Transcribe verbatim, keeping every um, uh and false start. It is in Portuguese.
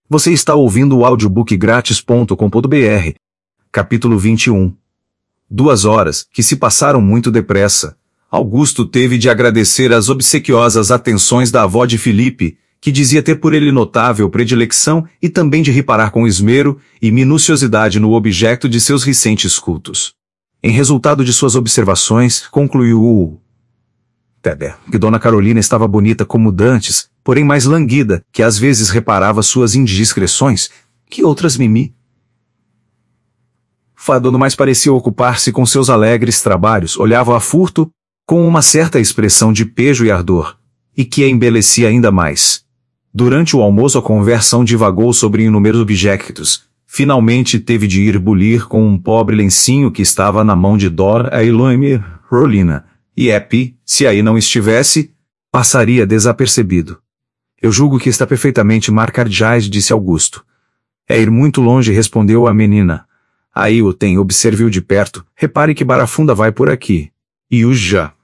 Você está ouvindo o audiobook grátis ponto com ponto br. Capítulo vinte e um. Duas horas, que se passaram muito depressa. Augusto teve de agradecer as obsequiosas atenções da avó de Felipe, que dizia ter por ele notável predilecção, e também de reparar com esmero e minuciosidade no objeto de seus recentes cultos. Em resultado de suas observações, concluiu o Tebe, que Dona Carolina estava bonita como dantes, porém mais languida, que às vezes reparava suas indiscrições, que outras mimi. Fado mais parecia ocupar-se com seus alegres trabalhos, olhava a furto, com uma certa expressão de pejo e ardor, e que a embelecia ainda mais. Durante o almoço a conversão divagou sobre inúmeros objetos. Finalmente teve de ir bulir com um pobre lencinho que estava na mão de Dora Eloime Rolina, e Epi, se aí não estivesse, passaria desapercebido. Eu julgo que está perfeitamente marcadjais, disse Augusto. É ir muito longe, respondeu a menina. Aí o tem, observe-o de perto, repare que barafunda vai por aqui. E o já.